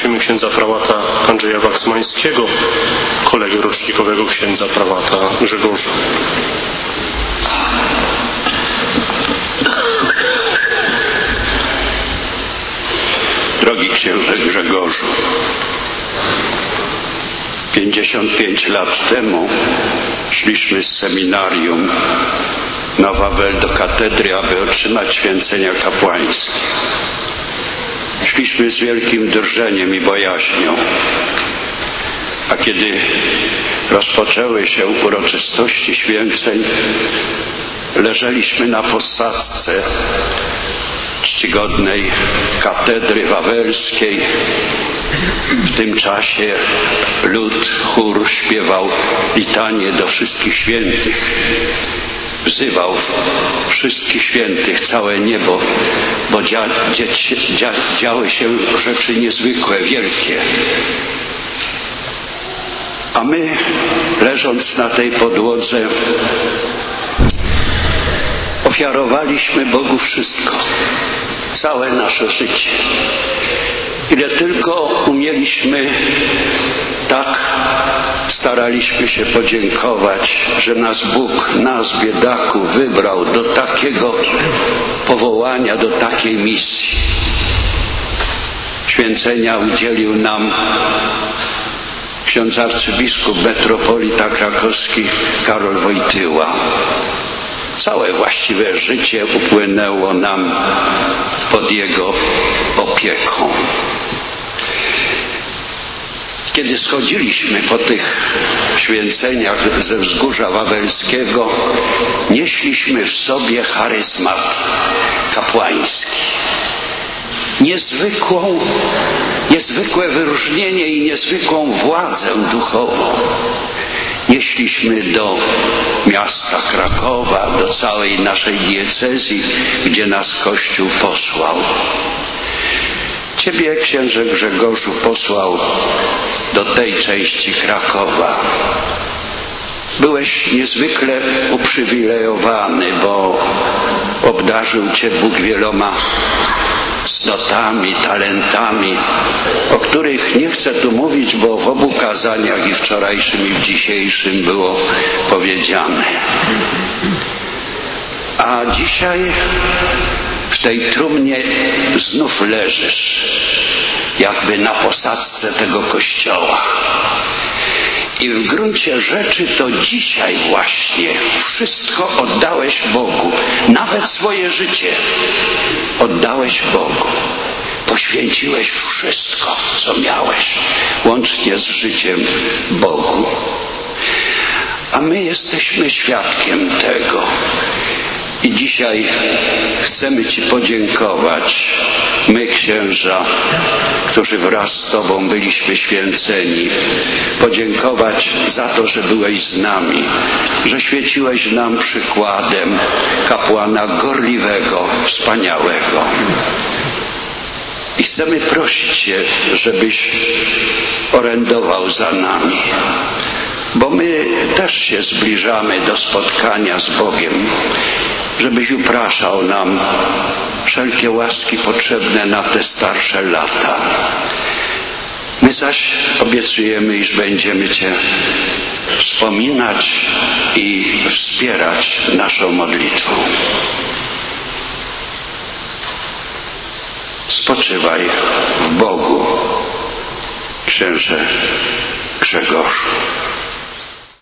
Prosimy księdza prałata Andrzeja Waksmańskiego, kolegę rocznikowego księdza prałata Grzegorza. Drogi księże Grzegorzu, 55 lat temu szliśmy z seminarium na Wawel do katedry, aby otrzymać święcenia kapłańskie. Szliśmy z wielkim drżeniem i bojaźnią, a kiedy rozpoczęły się uroczystości święceń, leżeliśmy na posadzce czcigodnej katedry wawelskiej. W tym czasie lud, chór śpiewał litanię do wszystkich świętych. Wzywał wszystkich świętych, całe niebo, bo działy się rzeczy niezwykłe, wielkie. A my, leżąc na tej podłodze, ofiarowaliśmy Bogu wszystko, całe nasze życie. Ile tylko umieliśmy, tak staraliśmy się podziękować, że nas Bóg, nas biedaków, wybrał do takiego powołania, do takiej misji. Święcenia udzielił nam ksiądz arcybiskup metropolita krakowski Karol Wojtyła. Całe właściwe życie upłynęło nam pod jego opieką. Kiedy schodziliśmy po tych święceniach ze wzgórza wawelskiego, nieśliśmy w sobie charyzmat kapłański. Niezwykłe wyróżnienie i niezwykłą władzę duchową. Nieśliśmy do miasta Krakowa, do całej naszej diecezji, gdzie nas Kościół posłał. Ciebie, księże Grzegorzu, posłał do tej części Krakowa. Byłeś niezwykle uprzywilejowany, bo obdarzył Cię Bóg wieloma cnotami, talentami, o których nie chcę tu mówić, bo w obu kazaniach, i wczorajszym, i w dzisiejszym, było powiedziane. A dzisiaj w tej trumnie znów leżysz, jakby na posadzce tego kościoła. I w gruncie rzeczy to dzisiaj właśnie wszystko oddałeś Bogu. Nawet swoje życie oddałeś Bogu. Poświęciłeś wszystko, co miałeś, łącznie z życiem Bogu. A my jesteśmy świadkiem tego. I dzisiaj chcemy Ci podziękować, my księża, którzy wraz z Tobą byliśmy święceni, podziękować za to, że byłeś z nami, że świeciłeś nam przykładem kapłana gorliwego, wspaniałego. I chcemy prosić Cię, żebyś orędował za nami, bo my też się zbliżamy do spotkania z Bogiem, żebyś upraszał nam wszelkie łaski potrzebne na te starsze lata. My zaś obiecujemy, iż będziemy Cię wspominać i wspierać naszą modlitwą. Spoczywaj w Bogu, księże Grzegorzu.